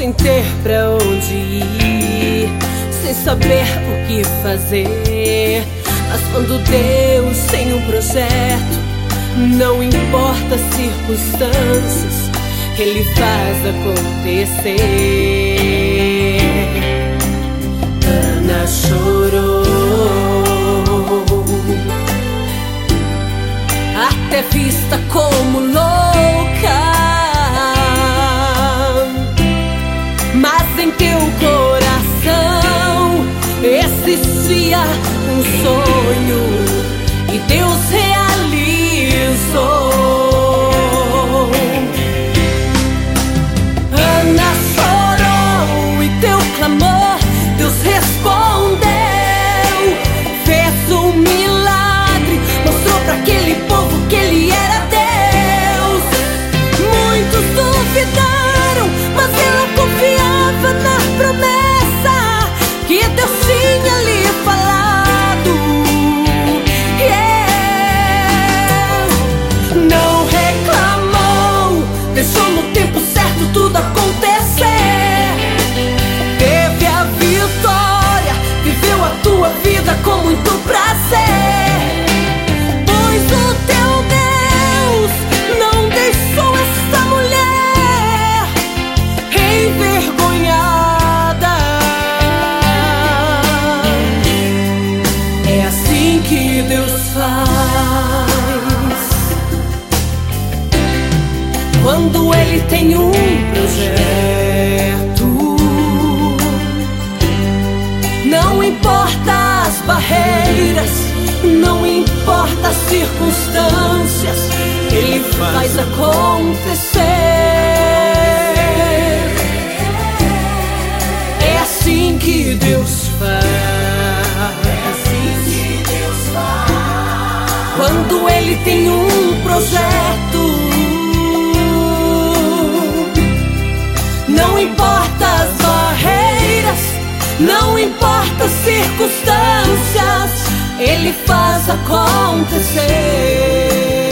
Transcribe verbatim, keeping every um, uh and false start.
sem ter pra onde ir, sem saber o que fazer. Mas quando Deus tem um projeto, não importa as circunstâncias, Ele faz acontecer. Ana chorou, até vista como louca, mas em teu coração existia um sonho e Deus realizou. Ana chorou e teu clamor Deus respondeu, fez um milagre, mostrou para aquele povo que Ele era Deus. Muitos duvidaram, mas ela confiava na promessa que Deus tinha lhe falado. Yeah. Não reclamou, deixou no tempo certo tudo acontecer. Teve a vitória, viveu a tua vida com muito prazer. Pois o teu Deus não deixou essa mulher envergonhada. É assim que Deus faz. Quando Ele tem um projeto, não importa as barreiras, não importa as circunstâncias, Ele faz acontecer. É assim que Deus faz. Quando Ele tem um projeto, não importa as barreiras, não importa as circunstâncias, Ele faz acontecer.